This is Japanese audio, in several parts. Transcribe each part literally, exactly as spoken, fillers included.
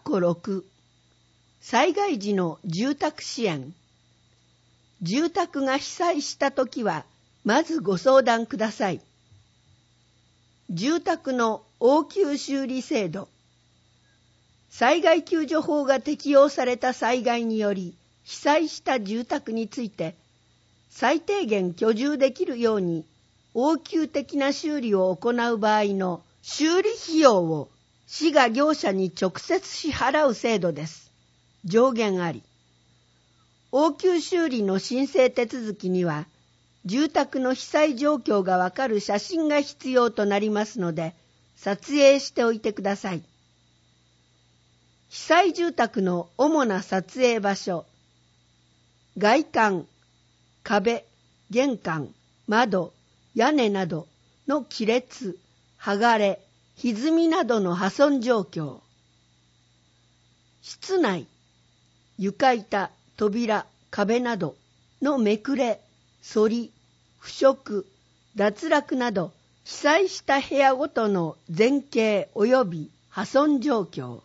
ころく、災害時の住宅支援。住宅が被災したときは、まずご相談ください。住宅の応急修理制度。災害救助法が適用された災害により被災した住宅について、最低限居住できるように応急的な修理を行う場合の修理費用を市が業者に直接支払う制度です。上限あり。応急修理の申請手続きには、住宅の被災状況がわかる写真が必要となりますので、撮影しておいてください。被災住宅の主な撮影場所。外観、壁、玄関、窓、屋根などの亀裂、剥がれ、歪みなどの破損状況。室内、床板、扉、壁などのめくれ、反り、腐食、脱落など被災した部屋ごとの前景及び破損状況。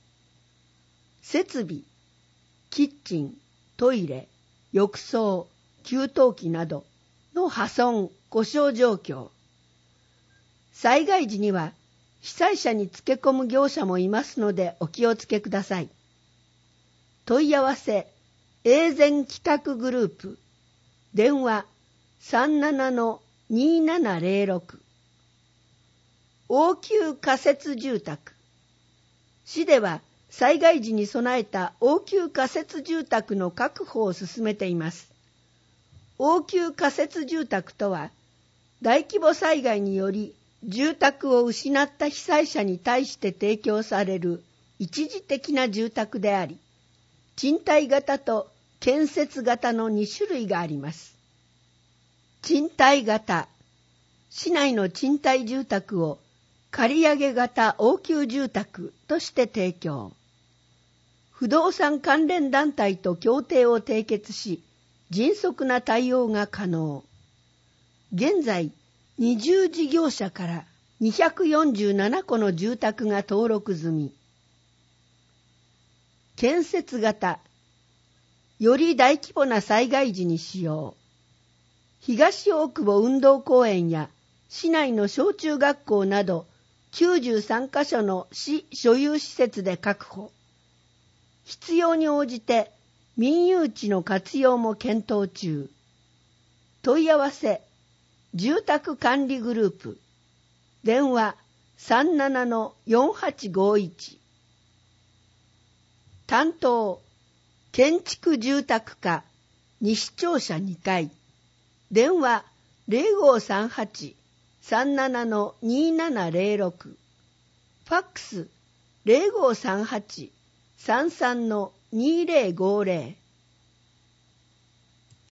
設備、キッチン、トイレ、浴槽、給湯器などの破損、故障状況。災害時には被災者につけ込む業者もいますのでお気をつけください。問い合わせ、永全帰宅グループ。電話 さんななのにななぜろろく。応急仮設住宅。市では災害時に備えた応急仮設住宅の確保を進めています。応急仮設住宅とは、大規模災害により住宅を失った被災者に対して提供される一時的な住宅であり、賃貸型と建設型のに種類があります。賃貸型、市内の賃貸住宅を借上型応急住宅として提供。不動産関連団体と協定を締結し、迅速な対応が可能。現在、にじゅう事業者からにひゃくよんじゅうななこの住宅が登録済み。建設型、より大規模な災害時に使用。東大久保運動公園や市内の小中学校などきゅうじゅうさんカ所の市所有施設で確保。必要に応じて民有地の活用も検討中。問い合わせ、住宅管理グループ。電話 さんななのよんはちごいち。担当、建築住宅課西庁舎にかい。電話 ゼロごさんはち さんななのにななぜろろく。ファックス ゼロごさんはち さんさんのにぜろごぜろ。